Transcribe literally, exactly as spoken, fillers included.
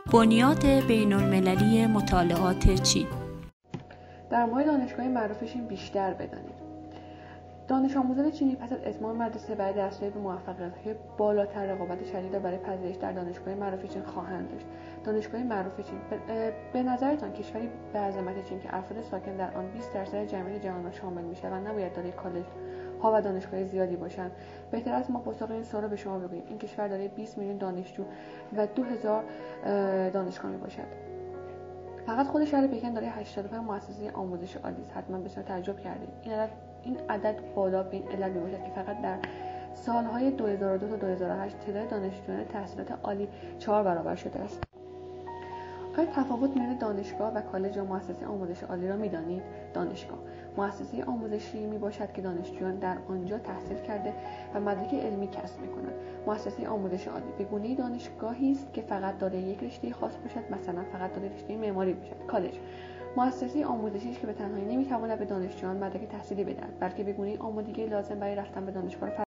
بنیاد بین‌المللی مطالعات چین. در مورد دانشگاه معروف چین بیشتر بدانید. دانش آموزان چینی پس از اتمام مدرسه برای دستیابی به موفقیت‌های بالاتر رقابت شدید را برای پذیرش در دانشگاه معروف چین خواهند داشت. دانشگاه معروف چین به نظرتان کشوری به عظمت چین که افراد ساکن در آن بیست درصد جمعیت جهان را شامل می‌شوند نباید دارای کالج ها و دانشگاه زیادی باشند؟ بهتر است ما پاسخ این سوال را به شما بگوییم. این کشور دارای بیست میلیون دانشجو و دو هزار دانشگاه میباشد. فقط خود شهر پکن دارای هشتاد و پنج مؤسسه آموزش عالی است. حتما بسیار تعجب کردید. این عدد این عدد بالا به این علت میباشد که فقط در سالهای دو هزار و دو تا دو هزار و هشت تعداد دانشجویان تحصیلات عالی چهار برابر شده است. آیا تفاوت میان دانشگاه و کالج یا مؤسسه آموزش عالی را می‌دانید؟ دانشگاه مؤسسه آموزشی میباشد که دانشجویان در آنجا تحصیل کرده و مدرک علمی کسب می‌کنند. مؤسسه آموزش عالی به گونه‌ای دانشگاهی است که فقط دارای یک رشته خاص باشد، مثلا فقط دارای رشته معماری باشد. کالج مؤسسه آموزشی است که به تنهایی نمی‌تواند به دانشجویان مدرک تحصیلی بدهد، بلکه به گونه‌ای آمادگی لازم برای رفتن به دانشگاه